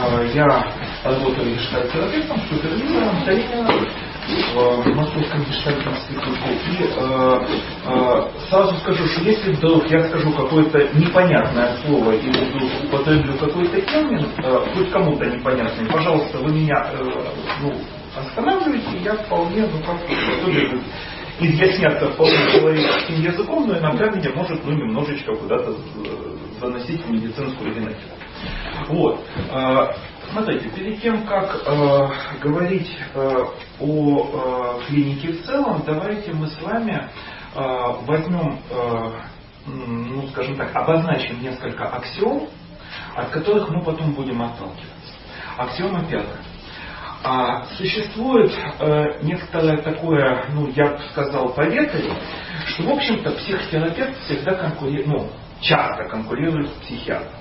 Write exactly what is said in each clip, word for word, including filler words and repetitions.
Я работаю гештальт-терапевтом, супервизором, тренером в Московском гештальтном институте. И э, э, сразу скажу, что если вдруг я скажу какое-то непонятное слово или вдруг употреблю какой-то термин, э, хоть кому-то непонятный, пожалуйста, вы меня э, ну, останавливаете, я вполне, ну как-то изъясняться вполне человеческим языком, но иногда меня может ну, немножечко куда-то заносить в медицинскую генетику. Вот. Смотрите, перед тем, как э, говорить э, о э, клинике в целом, давайте мы с вами э, возьмем, э, ну, скажем так, обозначим несколько аксиом, от которых мы потом будем отталкиваться. Аксиома первая. А существует э, некоторое такое, ну, я бы сказал, поветрие, что, в общем-то, психотерапевт всегда конкурирует, ну, часто конкурирует с психиатром.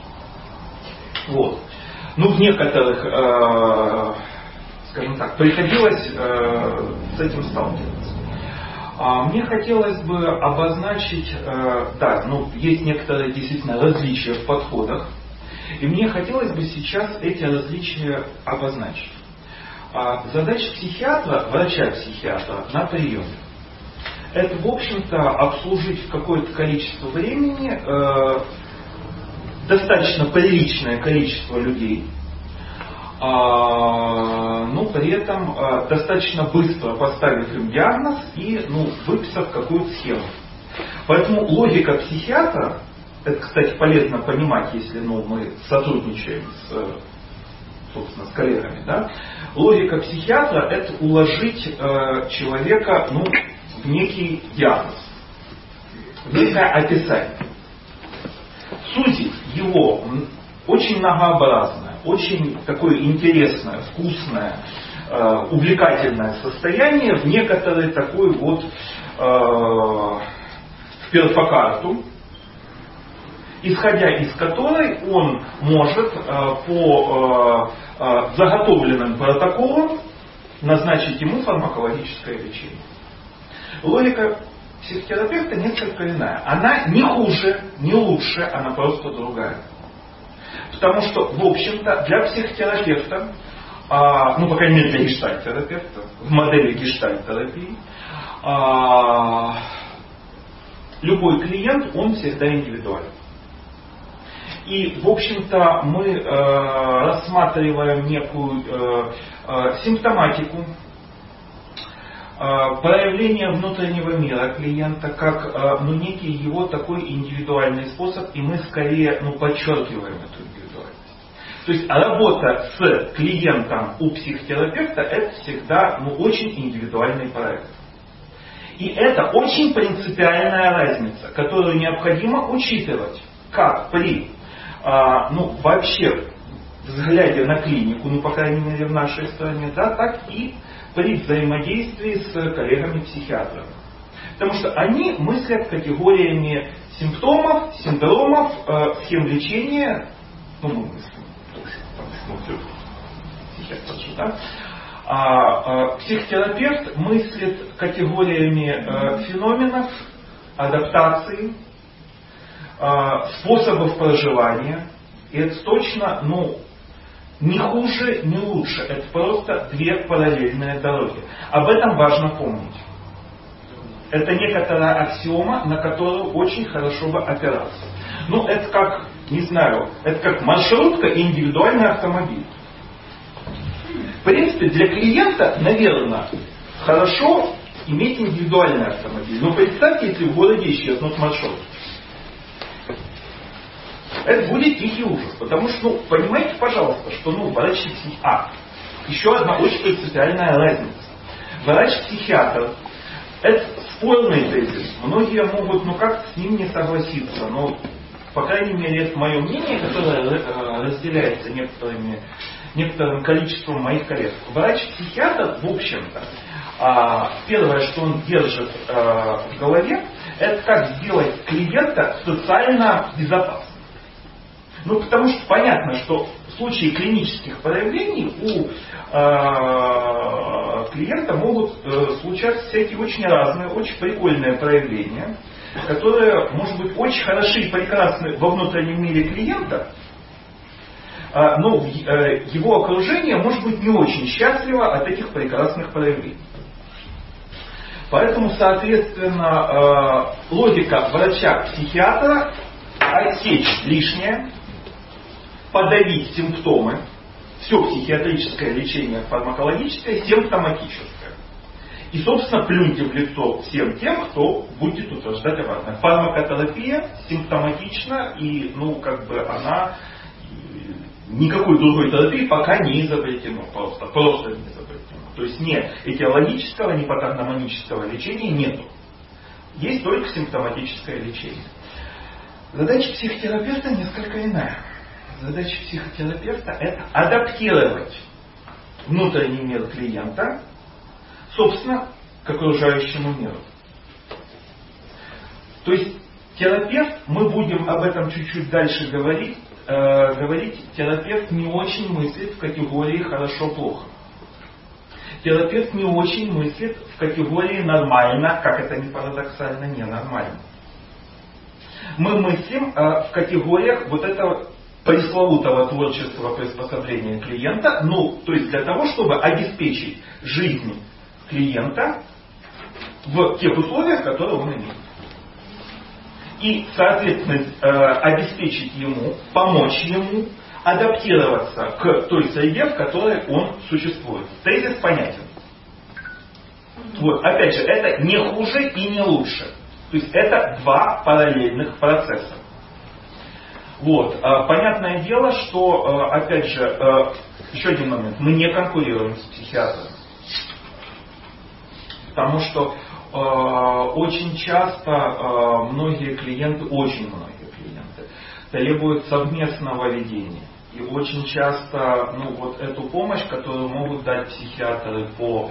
Вот. Ну, в некоторых, э, скажем так, приходилось э, с этим сталкиваться. А мне хотелось бы обозначить, э, да, ну, есть некоторые действительно различия в подходах, и мне хотелось бы сейчас эти различия обозначить. А задача психиатра, врача-психиатра на приеме, это, в общем-то, обслужить в какое-то количество времени э, достаточно приличное количество людей, а, ну, при этом а, достаточно быстро поставив им диагноз и ну, выписав какую-то схему. Поэтому логика психиатра, это, кстати, полезно понимать, если ну, мы сотрудничаем с, собственно, с коллегами, да? Логика психиатра это уложить э, человека ну, в некий диагноз, в некое описание. Сузить его очень многообразное, очень такое интересное, вкусное, э, увлекательное состояние в некоторый такой вот э, перфокарту, исходя из которой он может э, по э, э, заготовленным протоколам назначить ему фармакологическое лечение. Логика психотерапевта несколько иная. Она не хуже, не лучше, она просто другая. Потому что, в общем-то, для психотерапевта, а, ну, по крайней мере, для гештальт-терапевта, в модели гештальт-терапии, а, любой клиент, он всегда индивидуален. И, в общем-то, мы э, рассматриваем некую э, э, симптоматику, проявление внутреннего мира клиента как ну, некий его такой индивидуальный способ, и мы скорее ну, подчеркиваем эту индивидуальность. То есть работа с клиентом у психотерапевта это всегда ну, очень индивидуальный проект. И это очень принципиальная разница, которую необходимо учитывать как при а, ну, вообще взгляде на клинику, ну по крайней мере в нашей стране, да, так и при взаимодействии с коллегами-психиатрами. Потому что они мыслят категориями симптомов, синдромов, э, схем лечения, ну, мы мыслим, психиатр, да? а, а психотерапевт мыслит категориями э, феноменов, адаптации, э, способов проживания, и это точно, ну, не хуже, не лучше. Это просто две параллельные дороги. Об этом важно помнить. Это некоторая аксиома, на которую очень хорошо бы опираться. Ну, это как, не знаю, это как маршрутка и индивидуальный автомобиль. В принципе, для клиента, наверное, хорошо иметь индивидуальный автомобиль. Но представьте, если в городе исчезнут маршрутки. Это будет тихий ужас. Потому что, ну, понимаете, пожалуйста, что, ну, врач-психиатр... А, еще одна очень принципиальная разница. Врач-психиатр – это спорный тезис. Многие могут, ну, как-то с ним не согласиться. Но, по крайней мере, это мое мнение, которое разделяется некоторыми, некоторым количеством моих коллег. Врач-психиатр, в общем-то, первое, что он держит в голове, это как сделать клиента социально безопасным. Ну, потому что понятно, что в случае клинических проявлений у э, клиента могут э, случаться всякие очень разные, очень прикольные проявления, которые, может быть, очень хороши и прекрасны во внутреннем мире клиента, э, ну, его окружение может быть не очень счастливо от этих прекрасных проявлений. Поэтому, соответственно, логика врача-психиатра — отсечь лишнее, подавить симптомы. Все психиатрическое лечение фармакологическое, симптоматическое. И, собственно, плюньте в лицо всем тем, кто будет утверждать обратное. Фармакотерапия симптоматична, и, ну, как бы она, никакой другой терапии пока не изобретено. Просто, просто не изобретено. То есть ни этиологического, ни патогномонического лечения нету. Есть только симптоматическое лечение. Задача психотерапевта несколько иная. Задача психотерапевта — это адаптировать внутренний мир клиента, собственно, к окружающему миру. То есть терапевт, мы будем об этом чуть-чуть дальше говорить, э, говорить, терапевт не очень мыслит в категории «хорошо-плохо». Терапевт не очень мыслит в категории «нормально», как это ни парадоксально, ненормально. Мы мыслим э, в категориях вот этого пресловутого творчества приспособления клиента, ну, то есть для того, чтобы обеспечить жизнь клиента в тех условиях, которые он имеет. И, соответственно, обеспечить ему, помочь ему адаптироваться к той среде, в которой он существует. Тезис понятен. Вот, опять же, это не хуже и не лучше. То есть это два параллельных процесса. Вот. Понятное дело, что, опять же, еще один момент, мы не конкурируем с психиатром. Потому что очень часто многие клиенты, очень многие клиенты, требуют совместного ведения. И очень часто, ну, вот эту помощь, которую могут дать психиатры по,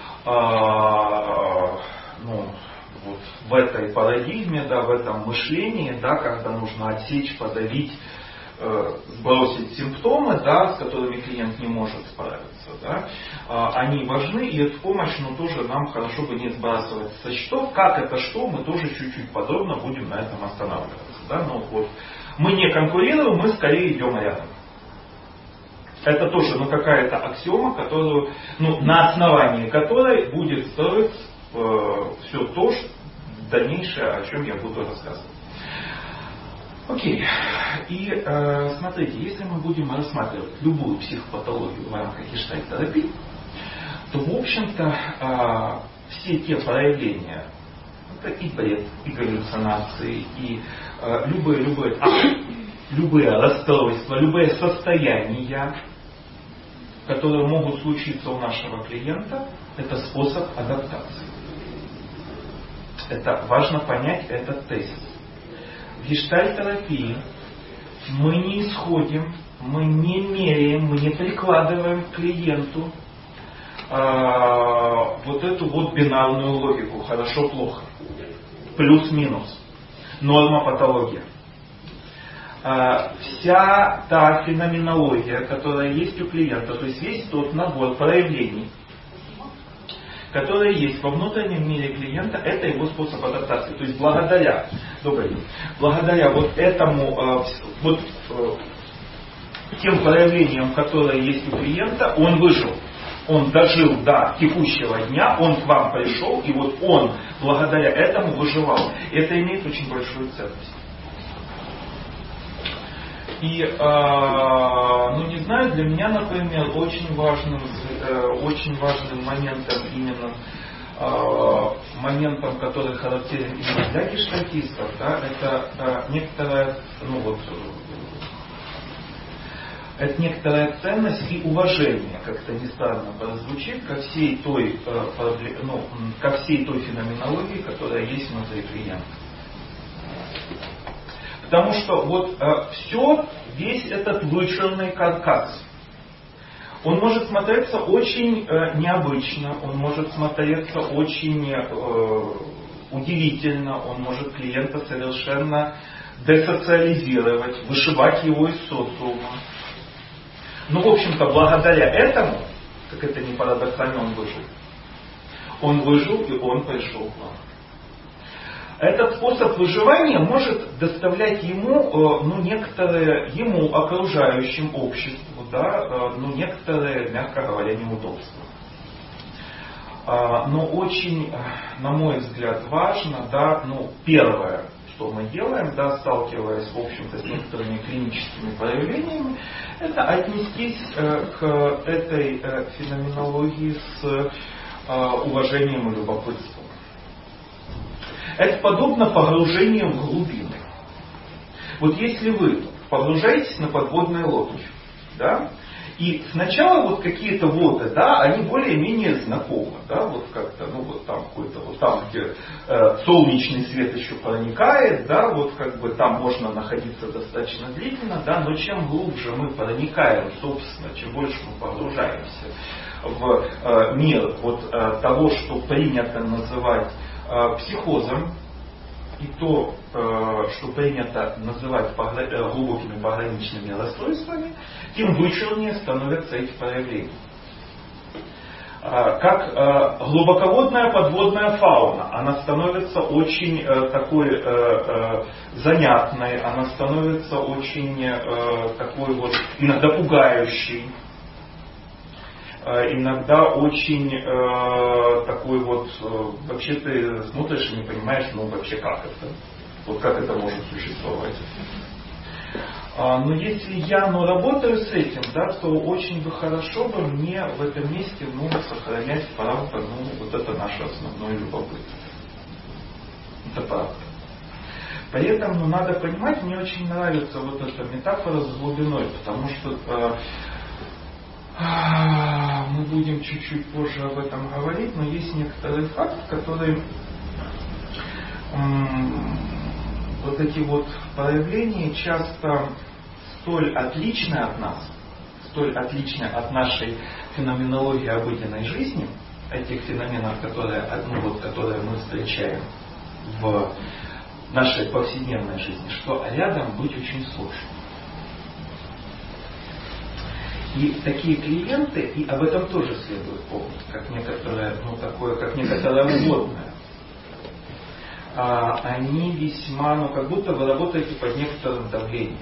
ну, вот в этой парадигме, да, в этом мышлении, да, когда нужно отсечь, подавить, э, сбросить симптомы, да, с которыми клиент не может справиться, да, э, они важны, и эту помощь, ну, тоже нам хорошо бы не сбрасывать со счетов. Как это что, мы тоже чуть-чуть подробно будем на этом останавливаться. Да, но вот мы не конкурируем, мы скорее идем рядом. Это тоже, ну, какая-то аксиома, которую, ну, на основании которой будет строиться э, все то, что дальнейшее, о чем я буду рассказывать. Окей. И э, смотрите, если мы будем рассматривать любую психопатологию в рамках гештальт-терапии, то, в общем-то, э, все те проявления, это и бред, и галлюцинации, и э, любые, любые, а, любые расстройства, любые состояния, которые могут случиться у нашего клиента, это способ адаптации. Это важно понять этот тезис. В гештальт-терапии мы не исходим, мы не меряем, мы не прикладываем к клиенту э, вот эту вот бинарную логику хорошо-плохо, плюс-минус, норма-патология. Э, вся та феноменология, которая есть у клиента, то есть весь тот набор проявлений, которые есть во внутреннем мире клиента, это его способ адаптации. То есть благодаря, добрый день, благодаря вот этому, вот тем проявлениям, которые есть у клиента, он выжил. Он дожил до текущего дня, он к вам пришел, и вот он благодаря этому выживал. И это имеет очень большую ценность. И, э, ну не знаю, для меня, например, очень важным, э, очень важным моментом именно, э, моментом, который характерен именно для гештальтистов, да, это э, некоторая, ну вот, э, это некоторая ценность и уважение, как-то не странно прозвучит, ко всей той, э, проблем, ну, ко всей той феноменологии, которая есть внутри клиента. Потому что вот э, все, весь этот вычурный каркас, он может смотреться очень э, необычно, он может смотреться очень э, удивительно, он может клиента совершенно десоциализировать, вышибать его из социума. Но, в общем-то, благодаря этому, как это не парадоксально, он выжил. Он выжил, и он пришел к вам. этот способ выживания может доставлять ему, ну, некоторые, ему, окружающим обществу, да, ну, некоторые, мягко говоря, неудобства. Но очень, на мой взгляд, важно, да, ну, первое, что мы делаем, да, сталкиваясь, в общем-то, с некоторыми клиническими проявлениями, это отнестись к этой феноменологии с уважением и любопытством. Это подобно погружению в глубины. Вот если вы погружаетесь на подводную лодочку, да, и сначала вот какие-то воды, да, они более-менее знакомы, да, вот как-то, ну вот там какой-то, вот там, где э, солнечный свет еще проникает, да, вот как бы там можно находиться достаточно длительно, да, но чем глубже мы проникаем, собственно, чем больше мы погружаемся в э, мир вот э, того, что принято называть э, психозом, и то, что принято называть глубокими пограничными расстройствами, тем вычурнее становятся эти проявления. Как глубоководная подводная фауна, она становится очень такой занятной, она становится очень такой вот иногда пугающей, иногда очень э, такой вот, э, вообще ты смотришь и не понимаешь, ну вообще как это, вот как это может существовать. А, но если я ну, работаю с этим, да, то очень бы хорошо бы мне в этом месте ну, сохранять правда, ну вот это наше основное любопытство. Это правда. При этом ну, надо понимать, мне очень нравится вот эта метафора с глубиной, потому что э, мы будем чуть-чуть позже об этом говорить, но есть некоторые факты, которые м- вот эти вот проявления часто столь отличны от нас, столь отличны от нашей феноменологии обыденной жизни, этих феноменов, которые, ну, вот, которые мы встречаем в нашей повседневной жизни, что рядом быть очень сложно. И такие клиенты, и об этом тоже следует помнить, как некоторое, ну, такое, как некоторое вводное. А, они весьма, ну, как будто вы работаете под некоторым давлением.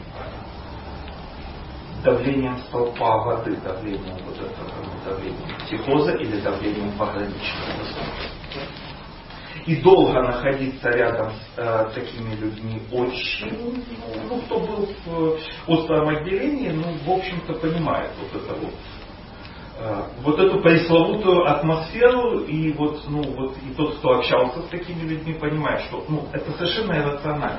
Давлением столпа воды, давлением вот этого, давлением психоза или давлением пограничного расстройства. И долго находиться рядом с э, такими людьми очень, ну, кто был в остром отделении, ну, в общем-то, понимает вот это вот, э, вот эту пресловутую атмосферу, и вот, ну, вот, и тот, кто общался с такими людьми, понимает, что, ну, это совершенно иррационально.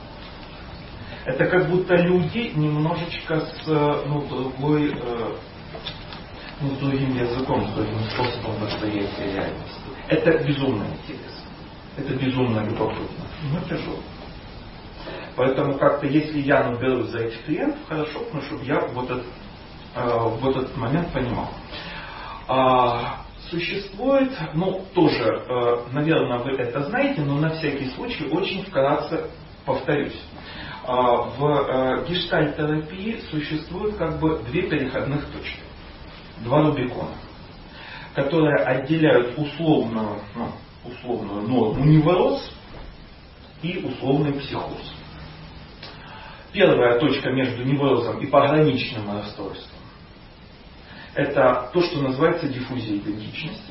Это как будто люди немножечко с, ну, другой, э, ну, с другим языком, с другим способом восприятия реальности. Это безумно интересно. Это безумно любопытно, но тяжело. Поэтому как-то, если я наберусь за этих клиентов, хорошо, ну, чтобы я вот этот, э, в этот момент понимал. А, существует, ну, тоже, э, наверное, вы это знаете, но на всякий случай очень вкратце повторюсь. А, в э, гештальт-терапии существует как бы две переходных точки, два рубикона, которые отделяют условную, ну, условную норму невроз и условный психоз. Первая точка между неврозом и пограничным расстройством — это то, что называется диффузия идентичности.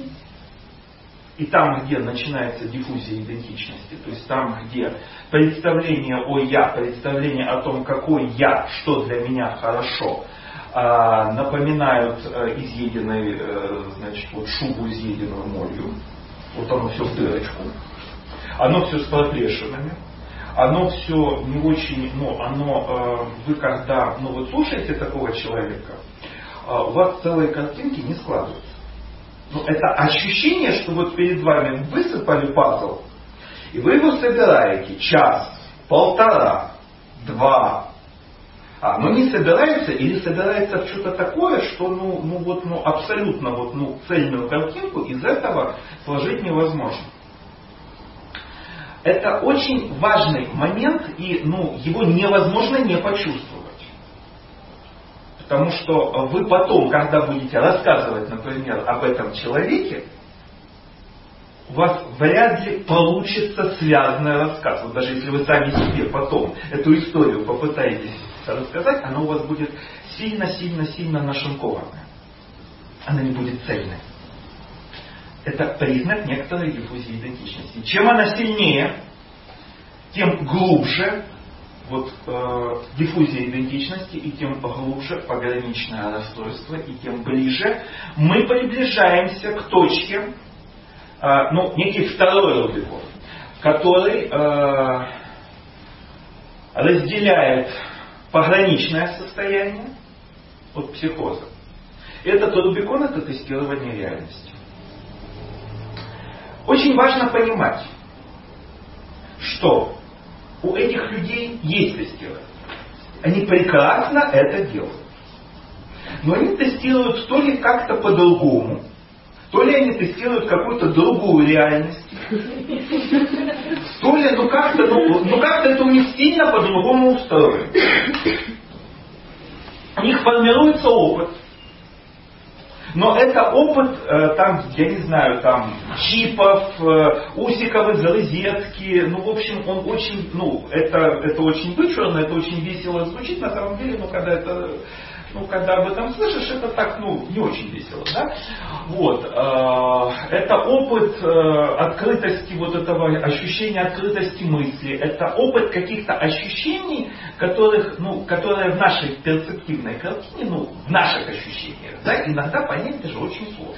И там, где начинается диффузия идентичности, то есть там, где представление о я, представление о том, какой я, что для меня хорошо, напоминают изъеденный, значит, вот шубу, изъеденную молью. Вот оно все в дырочку. Оно все с проплешинами. Оно все не очень, ну, оно, э, вы когда, ну, вот слушаете такого человека, э, у вас целые картинки не складываются. Ну, это ощущение, что вот перед вами высыпали пазл, и вы его собираете час, полтора, два. А, но не собирается или собирается в что-то такое, что ну, ну, вот, ну, абсолютно вот, ну, цельную картинку из этого сложить невозможно. Это очень важный момент, и ну, его невозможно не почувствовать. Потому что вы потом, когда будете рассказывать, например, об этом человеке, у вас вряд ли получится связанный рассказ. Вот даже если вы сами себе потом эту историю попытаетесь рассказать, она у вас будет сильно-сильно-сильно нашинкованная. Она не будет цельной. Это признак некоторой диффузии идентичности. Чем она сильнее, тем глубже вот, э, диффузия идентичности, и тем глубже пограничное расстройство, и тем ближе мы приближаемся к точке, э, ну, некий второй Рубикон, который э, разделяет пограничное состояние от психоза. Этот Рубикон — это тестирование реальности. Очень важно понимать, что у этих людей есть тестирование. Они прекрасно это делают. Но они тестируют то ли как-то по-другому, то ли они тестируют какую-то другую реальность, то ли, ну как-то, ну, ну как-то это у них сильно по-другому устроено. У них формируется опыт. Но это опыт, э, там, я не знаю, там, чипов, э, усиков из розетки, ну, в общем, он очень, ну, это, это очень вычурно, это очень весело звучит, на самом деле, но когда это, ну, когда об этом слышишь, это так, ну, не очень весело, да? Вот, э, это опыт э, открытости, вот этого ощущения открытости мысли, это опыт каких-то ощущений, которых, ну, которые в нашей перцептивной картине, ну, в наших ощущениях, да, иногда понять даже очень сложно.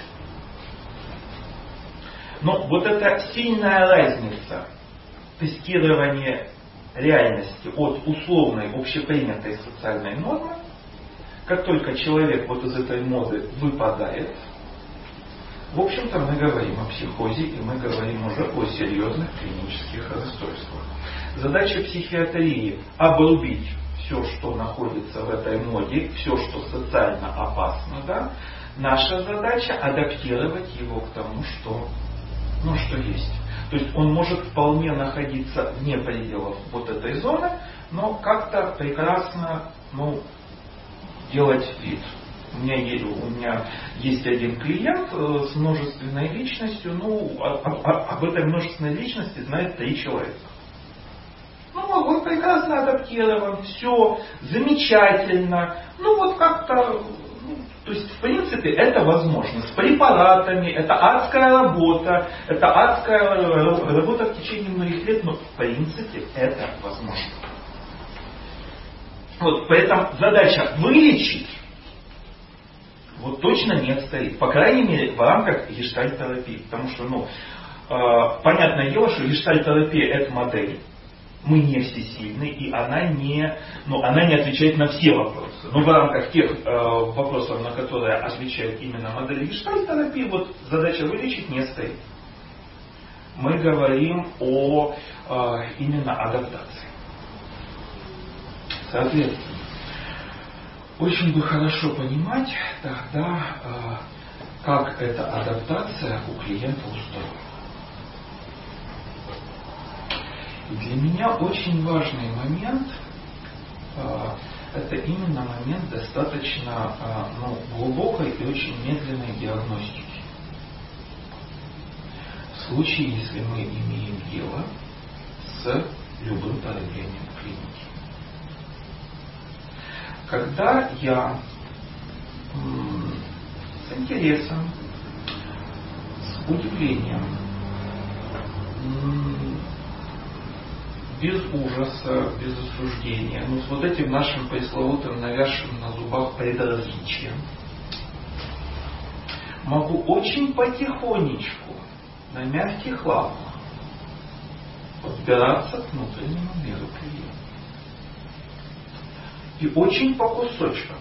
Но вот эта сильная разница тестирования реальности от условной общепринятой социальной нормы, как только человек вот из этой моды выпадает, в общем-то мы говорим о психозе, и мы говорим уже о серьезных клинических расстройствах. Задача психиатрии — обрубить все, что находится в этой моде, все, что социально опасно, да? Наша задача — адаптировать его к тому, что, ну, что есть. То есть он может вполне находиться вне пределов вот этой зоны, но как-то прекрасно, ну, делать вид. У меня, есть, у меня есть один клиент с множественной личностью, ну, об этой множественной личности знает три человека. Ну, он прекрасно адаптирован, все замечательно. Ну, вот как-то, ну, то есть, в принципе, это возможно. С препаратами, это адская работа, это адская работа в течение многих лет, но, в принципе, это возможно. Вот, поэтому задача вылечить вот точно не стоит. По крайней мере, в рамках гештальт-терапии. Потому что, ну, э, понятное дело, что гештальт-терапия — это модель. Мы не всесильны, и она не, ну, она не отвечает на все вопросы. Но в рамках тех э, вопросов, на которые отвечает именно модель гештальт-терапии, вот задача вылечить не стоит. Мы говорим о э, именно адаптации. Соответственно, очень бы хорошо понимать тогда, как эта адаптация у клиента устроена. И для меня очень важный момент — это именно момент достаточно, ну, глубокой и очень медленной диагностики. В случае, если мы имеем дело с любым проявлением клиники. Когда я м, с интересом, с удивлением, м, без ужаса, без осуждения, ну, с вот этим нашим пресловутым навязшим на зубах предразличием, могу очень потихонечку, на мягких лапах, подбираться к внутреннему миру клиента. И очень по кусочкам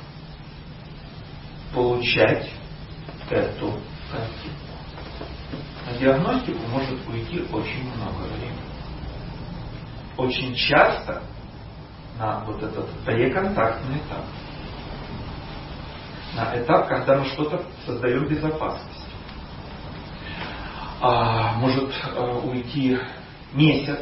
получать эту картинку. На диагностику может уйти очень много времени. Очень часто на вот этот преконтактный этап. На этап, когда мы что-то создаем безопасность. А, может а, уйти месяц,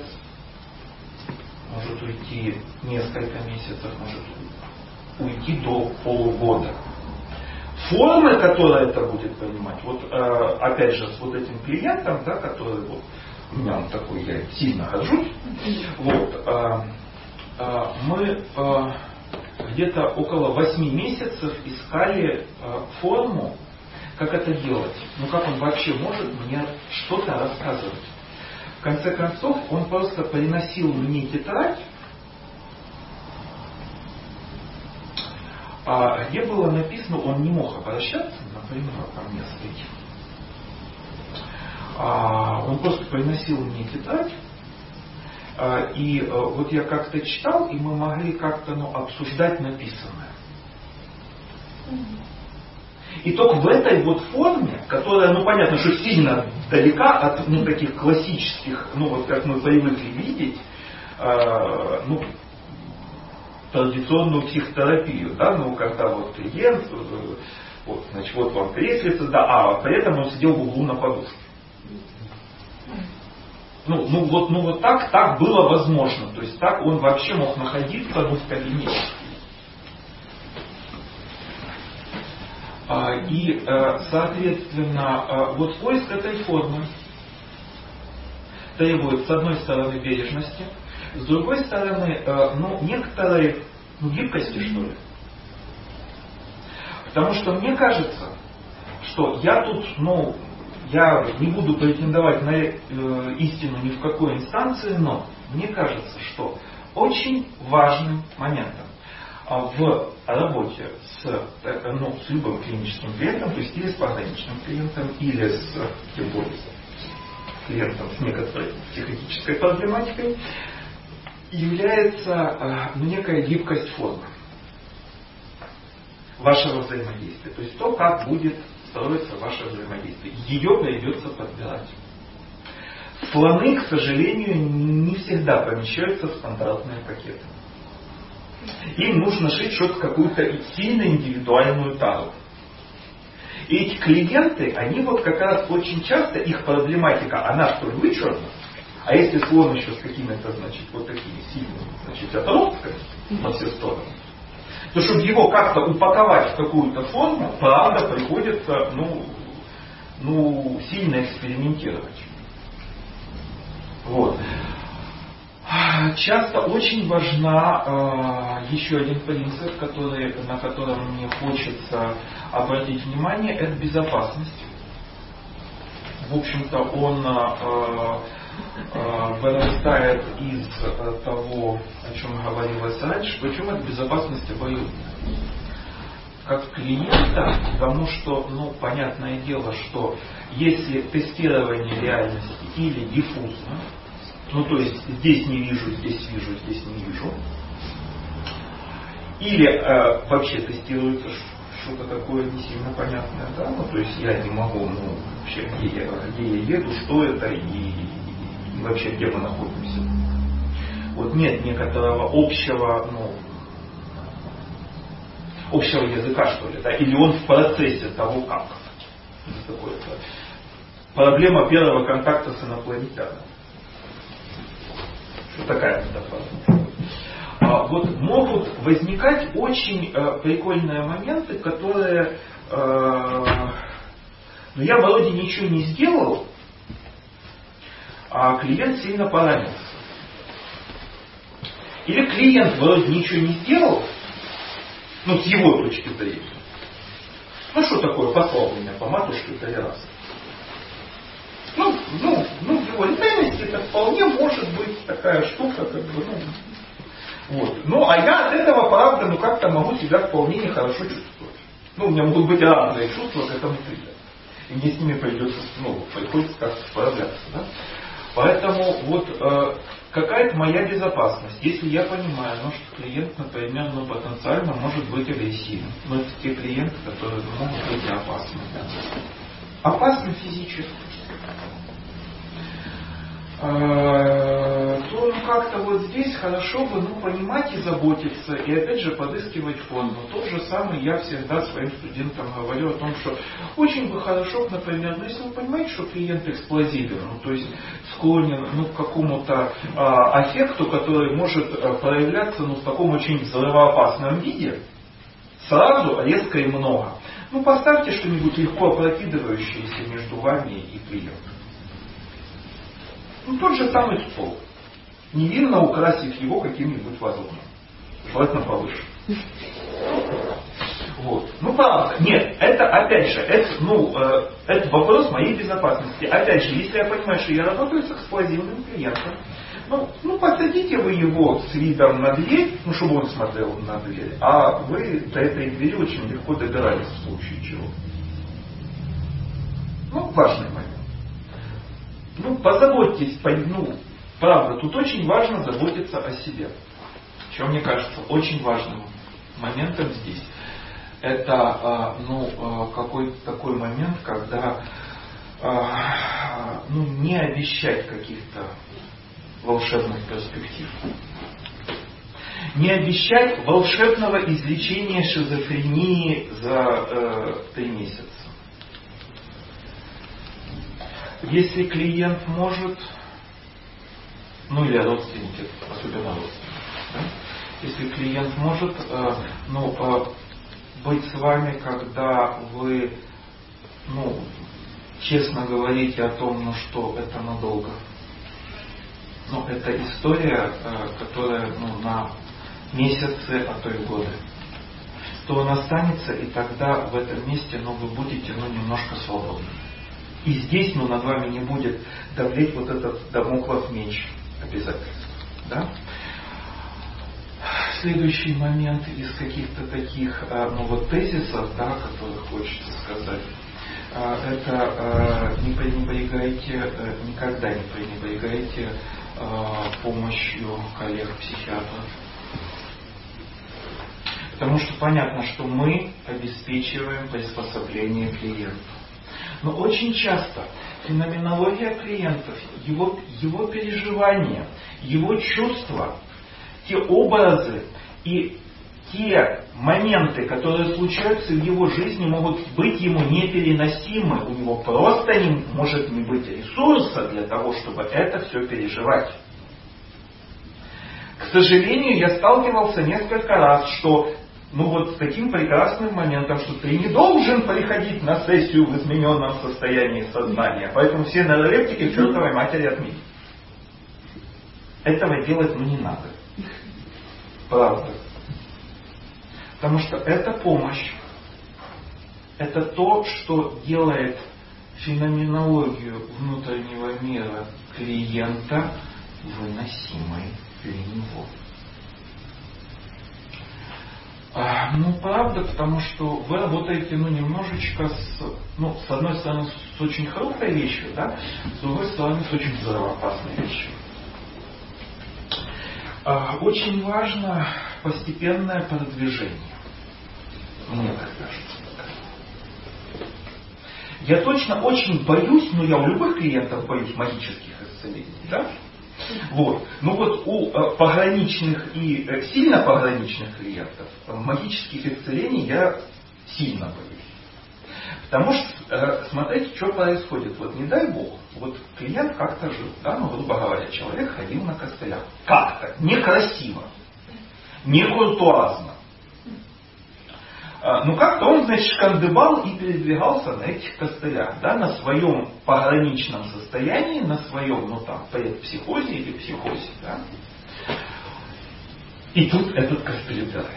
может уйти несколько месяцев, может уйти до полугода. формы, которые это будет понимать, вот э, опять же с вот этим клиентом, да, который вот, у меня он такой, я сильно горжусь, вот, э, э, мы э, где-то около восьми месяцев искали э, форму, как это делать, ну как он вообще может мне что-то рассказывать. В конце концов, он просто приносил мне тетрадь, где было написано, он не мог обращаться, например, ко мне с этим. Он просто приносил мне тетрадь, и вот я как-то читал, и мы могли как-то ну, обсуждать написанное. И только в этой вот форме, которая, ну понятно, что сильно далека от ну, таких классических, ну вот как мы привыкли видеть, э, ну, традиционную психотерапию, да, ну когда вот клиент, э, вот, значит, вот вам креслица, да, а при этом он сидел в углу на подушке. Ну, ну, вот, ну вот так, так было возможно, то есть так он вообще мог находиться ну, в кабинете. И, соответственно, вот поиск этой формы требует, с одной стороны, бережности, с другой стороны, ну, некоторой ну, гибкости, что ли. Потому что мне кажется, что я тут, ну, я не буду претендовать на истину ни в какой инстанции, но мне кажется, что очень важным моментом в работе с, ну, с любым клиническим клиентом, то есть или с пограничным клиентом, или с, тем более, с клиентом с некоторой психотической проблематикой, является ну, некая гибкость формы вашего взаимодействия. То есть то, как будет строиться ваше взаимодействие. Ее придется подбирать. Слоны, к сожалению, не всегда помещаются в стандартные пакеты. Им нужно шить что-то, какую-то сильно индивидуальную тару. И эти клиенты, они вот как раз очень часто, их проблематика, она столь вычурна, а если слон еще с какими-то, значит, вот такими сильными, значит, отростками во все стороны, то чтобы его как-то упаковать в какую-то форму, правда, приходится, ну, ну сильно экспериментировать. Вот. Часто очень важна э, еще один принцип, который, на котором мне хочется обратить внимание, это безопасность. В общем-то, он э, э, вырастает из э, того, о чем говорилось раньше, причем это безопасность обоюдная. Как клиента, потому что, ну, понятное дело, что если тестирование реальности или диффузно, ну, то есть здесь не вижу, здесь вижу, здесь не вижу. Или э, вообще тестируется что-то такое не сильно понятное, да, ну, то есть я не могу, ну, вообще, где я, где я еду, что это и, и, и вообще где мы находимся. Вот нет некоторого общего, ну, общего языка, что ли, да, или он в процессе того, как. Такое-то. Проблема первого контакта с инопланетянином. Что такая метафора? А, вот могут возникать очень э, прикольные моменты, которые э, ну, я вроде ничего не сделал, а клиент сильно поранился. Или клиент вроде ничего не сделал, ну с его точки зрения. Ну что такое, послал меня по матушке три раза. Ну, ну, ну, в его реальности это вполне может быть такая штука, как бы, ну, вот. Ну, а я от этого, правда, ну, как-то могу себя вполне нехорошо чувствовать. Ну, у меня могут быть разные чувства к этому клиенту. И мне с ними придется, ну, приходится как-то справляться, да. Поэтому вот э, какая-то моя безопасность, если я понимаю, ну, что клиент, например, ну, потенциально может быть агрессивным. Но это те клиенты, которые могут быть опасны. Да. Опасны физически. То ну, как-то вот здесь хорошо бы ну, понимать и заботиться, и опять же подыскивать форму. То же самое я всегда своим студентам говорю о том, что очень бы хорошо, например, ну, если вы понимаете, что клиент эксплозивен, ну, то есть склонен ну, к какому-то а, аффекту, который может а, проявляться ну, в таком очень взрывоопасном виде, сразу, резко и много, Ну, поставьте что-нибудь легко опрокидывающееся между вами и клиентом. Ну, тот же самый стол. Невинно украсив его каким-нибудь вазоном. Желательно повыше. Вот. Ну, правда. Нет, это опять же, это, ну, э, это вопрос моей безопасности. Опять же, если я понимаю, что я работаю с эксклюзивным клиентом, ну, ну, посадите вы его с видом на дверь, ну, чтобы он смотрел на дверь, а вы до этой двери очень легко добирались в случае чего. Ну, важный момент. Ну, позаботьтесь, ну, правда, тут очень важно заботиться о себе. Что мне кажется очень важным моментом здесь. Это ну, какой-то такой момент, когда ну, не обещать каких-то волшебных перспектив. Не обещать волшебного излечения шизофрении за э, три месяца. Если клиент может, ну или родственники, особенно родственники, да? Если клиент может э, ну, э, быть с вами, когда вы ну, честно говорите о том, ну, что это надолго. Ну, это история, э, которая ну, на месяцы, а то и годы. То он останется, и тогда в этом месте ну, вы будете ну, немножко свободны. И здесь ну, над вами не будет давлеть вот этот дамоклов меч обязательств. Да? Следующий момент из каких-то таких ну, вот тезисов, да, которые хочется сказать, это не пренебрегайте, никогда не пренебрегайте помощью коллег-психиатров. Потому что понятно, что мы обеспечиваем приспособление клиента. Но очень часто феноменология клиентов, его, его переживания, его чувства, те образы и те моменты, которые случаются в его жизни, могут быть ему непереносимы. У него просто не может не быть ресурса для того, чтобы это все переживать. К сожалению, я сталкивался несколько раз, что ну вот с таким прекрасным моментом, что ты не должен приходить на сессию в измененном состоянии сознания. Поэтому все нейролептики к чертовой матери отменить. Этого делать ну не надо. Правда. Потому что это помощь. Это то, что делает феноменологию внутреннего мира клиента выносимой для него. А, ну, правда, потому что вы работаете, ну, немножечко с, ну, с одной стороны, с очень хрупкой вещью, да, с другой стороны, с очень взрывоопасной вещью. А, очень важно постепенное продвижение. Мне так кажется. Я точно очень боюсь, но я у любых клиентов боюсь магических исцелений, да? Вот. Ну вот у э, пограничных и э, сильно пограничных клиентов э, магических исцелений я сильно боюсь. Потому что, э, смотрите, что происходит. Вот не дай бог, вот клиент как-то жил, да, ну, грубо говоря, человек ходил на костылях. Как-то, некрасиво, не куртуазно. Ну как-то он, значит, шкандыбал и передвигался на этих костылях, да, на своем пограничном состоянии, на своем, ну там, предпсихозе или психозе, да. И тут этот костыль убирает.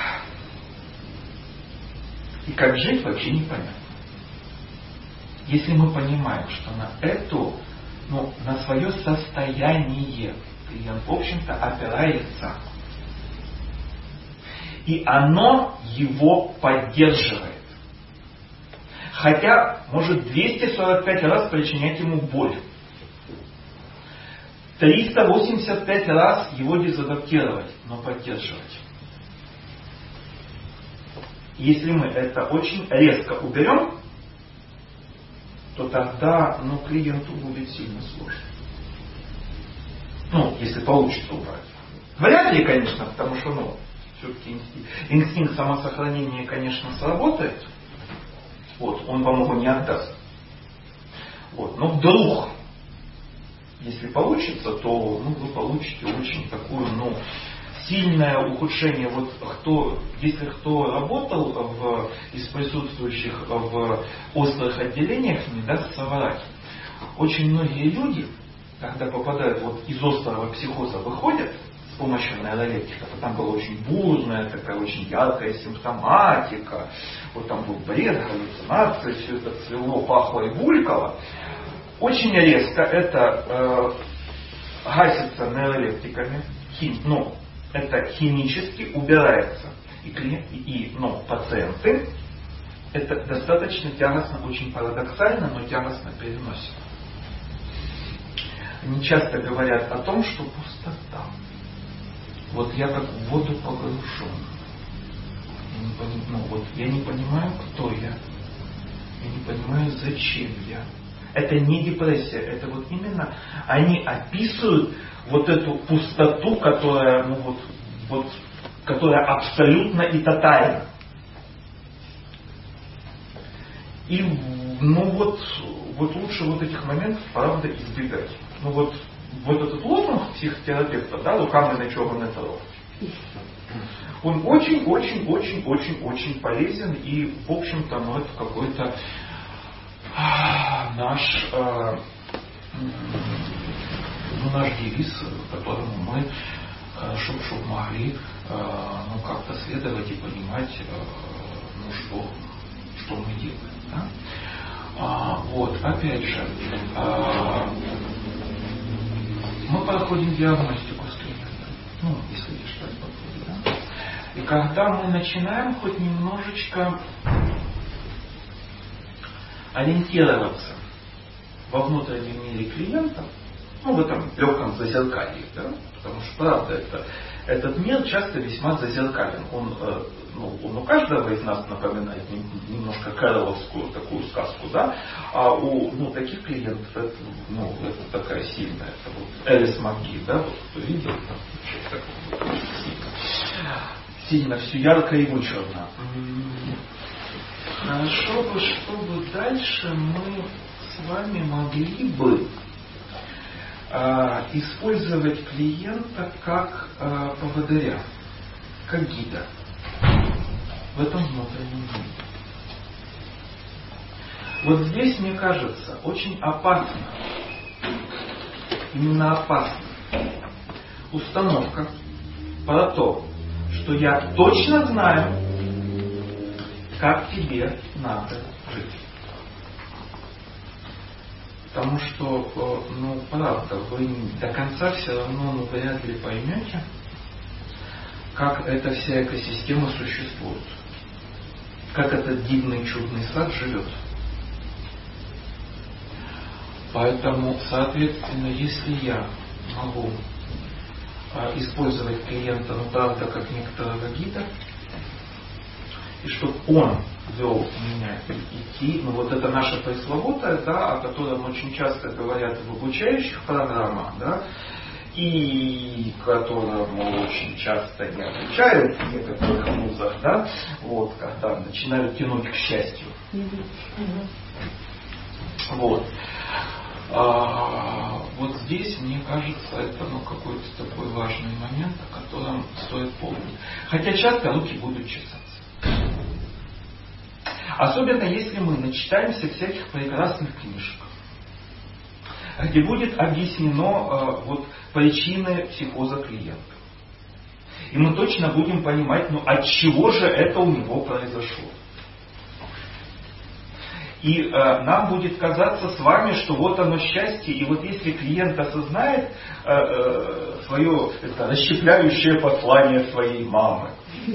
И как жить, вообще непонятно. Если мы понимаем, что на эту, ну, на свое состояние клиент, в общем-то, опирается, и оно его поддерживает. Хотя может двести сорок пять раз причинять ему боль. триста восемьдесят пять раз его дезадаптировать, но поддерживать. Если мы это очень резко уберем, то тогда ну, клиенту будет сильно сложно. Ну, если получится убрать. Вряд ли, конечно, потому что, ну, все-таки инстинкт, инстинкт самосохранения, конечно, сработает. Вот, он вам его не отдаст. Вот, но вдруг, если получится, то ну, вы получите очень такую ну, сильное ухудшение. Вот кто, если кто работал в, из присутствующих в острых отделениях, не даст соврать. Очень многие люди, когда попадают вот из острого психоза, выходят с помощью нейролептика, то там была очень бурная, такая очень яркая симптоматика, вот там был бред, галлюцинации, все это цвело, пахло и булькало. Очень резко это э, гасится нейролептиками, хим, ну, это химически убирается. И, клиент, и ну, пациенты это достаточно тягостно, очень парадоксально, но тягостно переносят. Они часто говорят о том, что пустота. Вот я как в воду погружен. Я не, поним, ну, вот, я не понимаю, кто я. Я не понимаю, зачем я. Это не депрессия, это вот именно они описывают вот эту пустоту, которая, ну, вот, вот, которая абсолютно и тотальна. И ну, вот, вот лучше вот этих моментов, правда, избегать. Ну вот, вот этот лозунг психотерапевта, да, руками ничего не трогать, он очень-очень-очень-очень-очень полезен и, в общем-то, ну, это какой-то наш, э, ну, наш девиз, которому мы хорошо, чтобы могли э, ну, как-то следовать и понимать, э, ну, что, что мы делаем. Да? А, вот, опять же, а, мы проходим диагностику с клиентом, ну, если считать подходит, да? И когда мы начинаем хоть немножечко ориентироваться во внутреннем мире клиента, ну, в этом легком зазеркалье, да? Потому что, правда, это, этот мир часто весьма зазеркален. Он, э, ну, он у каждого из нас напоминает немножко кэроловскую такую сказку, да? А у ну, таких клиентов это, ну, это такая сильная, это вот Элис МакГи, да, вот кто видел, там, так, вот, сильно, сильно все ярко и вычурно. Хорошо бы, чтобы дальше мы с вами могли бы э, использовать клиента как э, поводыря, как гида в этом внутреннем мире. Вот здесь, мне кажется, очень опасно, именно опасно установка про то, что я точно знаю, как тебе надо жить. Потому что, ну, правда, вы до конца все равно ну, вряд ли поймете, как эта вся экосистема существует. Как этот дивный чудный сад живет. Поэтому, соответственно, если я могу использовать клиента, ну, правда, как некоторого гида, и чтобы он вел меня идти, ну вот это наше пресловутое, да, о котором очень часто говорят в обучающих программах, да, и которому очень часто не отвечают в некоторых вузах, да, вот, когда начинают тянуть к счастью. Вот. А, вот здесь, мне кажется, это ну, какой-то такой важный момент, о котором стоит помнить. Хотя часто руки будут чесаться. Особенно если мы начитаемся всяких прекрасных книжек, где будет объяснено э, вот, причины психоза клиента. И мы точно будем понимать, ну от чего же это у него произошло. И э, нам будет казаться с вами, что вот оно счастье, и вот если клиент осознает э, э, свое это, расщепляющее послание своей мамы,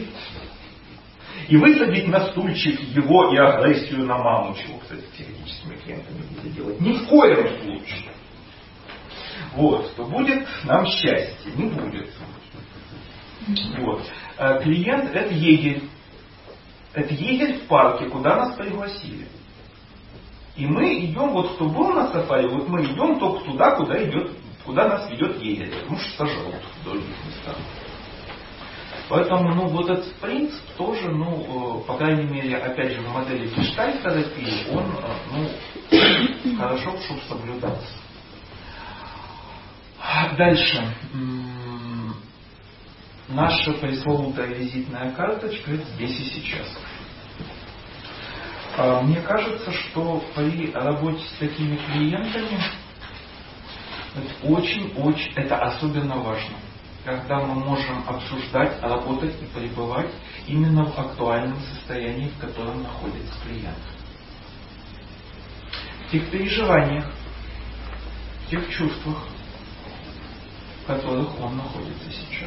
и высадить на стульчик его и агрессию на маму, чего, кстати, с психотическими клиентами нельзя делать, ни в коем случае, вот, то будет нам счастье, не будет. Вот. А клиент это егерь. Это егерь в парке, куда нас пригласили. И мы идем, вот кто был на сафари, вот мы идем только туда, куда идет, куда нас ведет егерь, потому что сожрут в других местах. Поэтому, ну, вот этот принцип тоже, ну, по крайней мере, опять же, в модели гештальт-терапии, он, ну, хорошо, чтобы соблюдался. Дальше. наша пресловутая визитная карточка здесь и сейчас. Мне кажется, что при работе с такими клиентами это очень-очень, это особенно важно, когда мы можем обсуждать, работать и пребывать именно в актуальном состоянии, в котором находится клиент. В тех переживаниях, в тех чувствах, в которых он находится сейчас.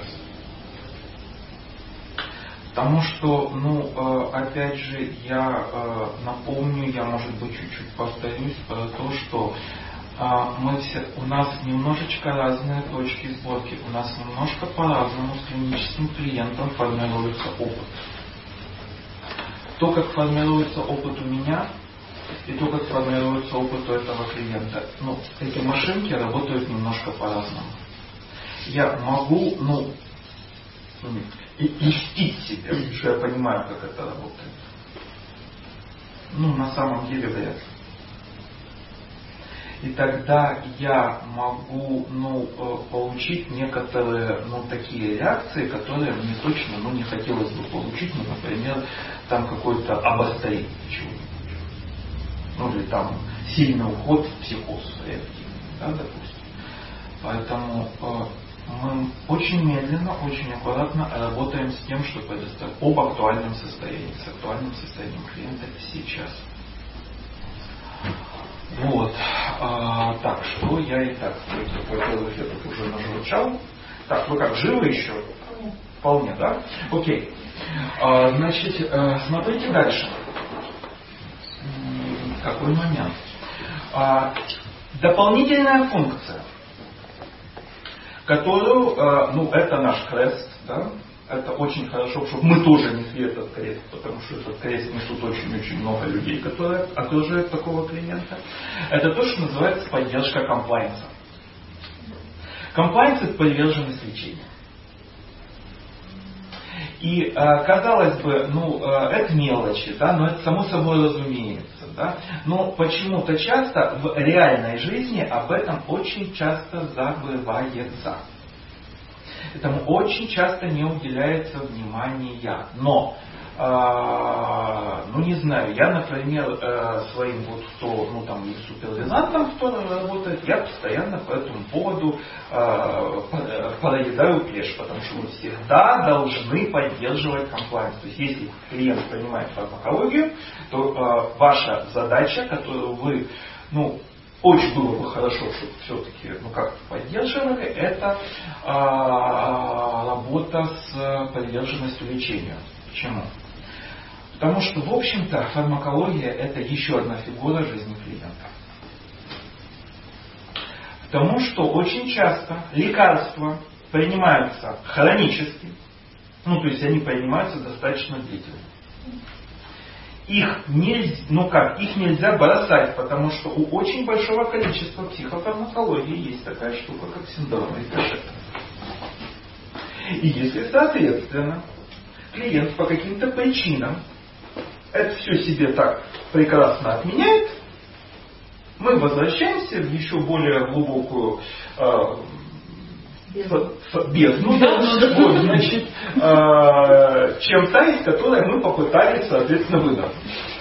Потому что, ну, опять же, я напомню, я, может быть, чуть-чуть повторюсь про то, что мы все, у нас немножечко разные точки сборки, у нас немножко по-разному с клиническим клиентом формируется опыт. То, как формируется опыт у меня, и то, как формируется опыт у этого клиента, ну, эти машинки работают немножко по-разному. Я могу, ну, и льстить себе, что я понимаю, как это работает. Ну, на самом деле вряд ли. И тогда я могу, ну, получить некоторые, ну, такие реакции, которые мне точно, ну, не хотелось бы получить, ну, например, там какой-то обострение чего-нибудь. Ну, или там сильный уход в психоз реактивный, да, допустим. Поэтому мы очень медленно, очень аккуратно работаем с тем, чтобы предоставить об актуальном состоянии, с актуальным состоянием клиента сейчас. Вот. А, так, что я и так, во-первых, я тут уже нажурчал. Так, вы как, живы еще? Вполне, да? Окей. А, значит, смотрите дальше. Какой момент? А, дополнительная функция, которую, ну, это наш крест, да? Это очень хорошо, чтобы мы тоже несли этот крест, потому что этот крест несут очень-очень много людей, которые окружают такого клиента. Это то, что называется поддержка комплайнса. Комплайнс — это приверженность лечению. И, казалось бы, ну, это мелочи, да, но это само собой разумеется. Да? Но почему-то часто в реальной жизни об этом очень часто забывается. Этому очень часто не уделяется внимания. Но, э, ну не знаю, я, например, э, своим вот кто, ну там и супервизантом, кто работает, я постоянно по этому поводу э, проедаю плешь, потому что вы всегда должны поддерживать комплайнс. То есть, если клиент понимает фармакологию, то э, ваша задача, которую вы, ну, очень было бы хорошо, чтобы все-таки, ну, как-то поддерживали, это а, работа с приверженностью лечению. Почему? Потому что, в общем-то, фармакология — это еще одна фигура жизни клиента. Потому что очень часто лекарства принимаются хронически, ну, то есть они принимаются достаточно длительно. Их нельзя, ну как, их нельзя бросать, потому что у очень большого количества психофармакологии есть такая штука, как синдром рикошета. И если, соответственно, клиент по каким-то причинам это все себе так прекрасно отменяет, мы возвращаемся в еще более глубокую э, бездну, да, вот, значит, э, чем та, из которой мы попытались, соответственно, выдохнуть.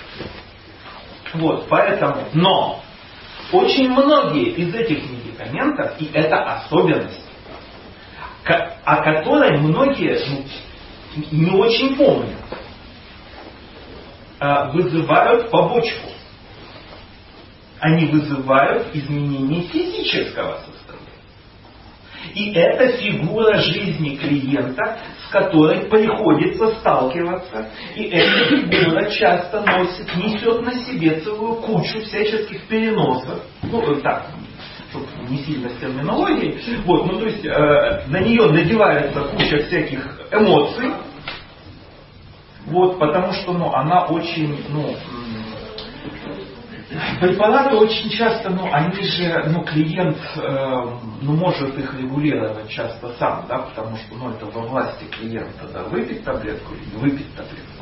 Вот, поэтому, но очень многие из этих медикаментов, и это особенность, о которой многие, ну, не очень помнят, э, вызывают побочку. Они вызывают изменение физического состояния. И это фигура жизни клиента, с которой приходится сталкиваться. И эта фигура часто носит, несет на себе целую кучу всяческих переносов. Ну, так, чтобы не сильно с терминологией. Вот, ну, то есть, э, на нее надевается куча всяких эмоций. Вот, потому что, ну, она очень, ну, препараты очень часто, ну, они же, ну, клиент, э, ну, может их регулировать часто сам, да, потому что, ну, это во власти клиента, да, выпить таблетку или не выпить таблетку.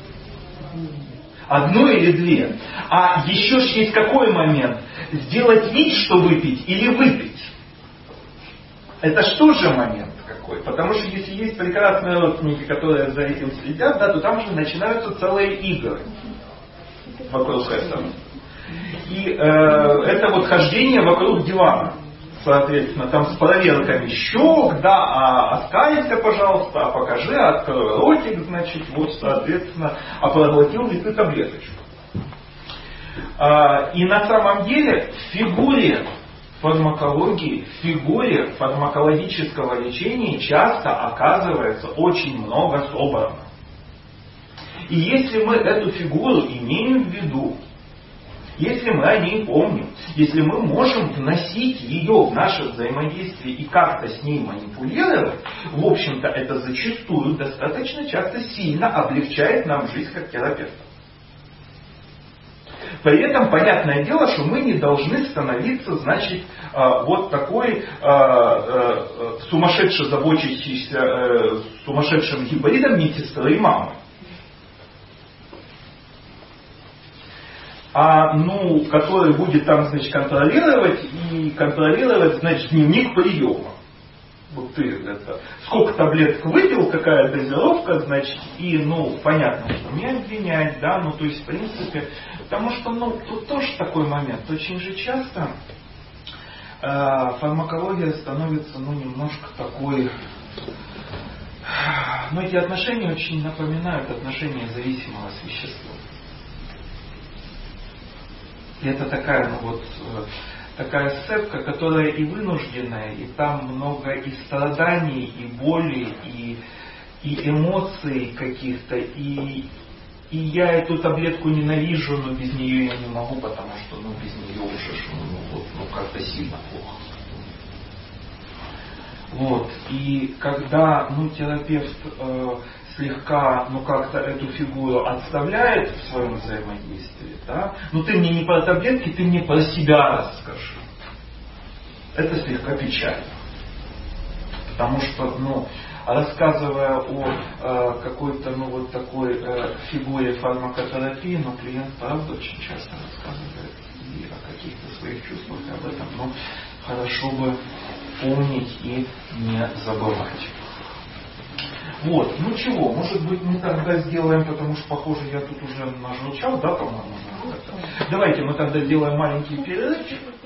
Одну или две. А еще ж есть какой момент? Сделать вид, что выпить, или выпить. Это что же момент? Как какой. Потому что если есть прекрасные родственники, которые за этим следят, да, то там же начинаются целые игры вокруг этого. И э, это вот хождение вокруг дивана. Соответственно, там с проверками щек, да, а оскалься, пожалуйста, а покажи, открой ротик, значит, вот, соответственно, а проглотил ли ты таблеточку. А, и на самом деле в фигуре фармакологии, в фигуре фармакологического лечения часто оказывается очень много собрано. И если мы эту фигуру имеем в виду, если мы о ней помним, если мы можем вносить ее в наше взаимодействие и как-то с ней манипулировать, в общем-то это зачастую достаточно часто сильно облегчает нам жизнь как терапевта. При этом, понятное дело, что мы не должны становиться, значит, вот такой сумасшедше заботящийся, сумасшедшим гибридом медсестры и мамы. А, ну, который будет там, значит, контролировать и контролировать, значит, дневник приема. Вот ты это, сколько таблеток выпил, какая дозировка, значит, и, ну, понятно, что не обвинять, да, ну, то есть, в принципе, потому что, ну, тут тоже такой момент, очень же часто э, фармакология становится, ну, немножко такой, ну, эти отношения очень напоминают отношения зависимого с веществом. И это такая, ну вот, такая сцепка, которая и вынужденная, и там много и страданий, и боли, и, и эмоций каких-то, и, и я эту таблетку ненавижу, но без нее я не могу, потому что, ну, без нее уже, ну, вот, ну, как-то сильно плохо. Вот, и когда, ну, терапевт э, слегка, ну, как-то эту фигуру отставляет в своем взаимодействии, да, ну, ты мне не про таблетки, ты мне про себя расскажи. Это слегка печально. Потому что, ну, рассказывая о э, какой-то, ну, вот такой э, фигуре фармакотерапии, ну, клиент, правда, очень часто рассказывает и о каких-то своих чувствах, и об этом, ну, хорошо бы помнить и не забывать. Вот, ну чего, может быть мы тогда сделаем, потому что, похоже, я тут уже нажурчал, да, по-моему? Давайте мы тогда сделаем маленький перерывчик.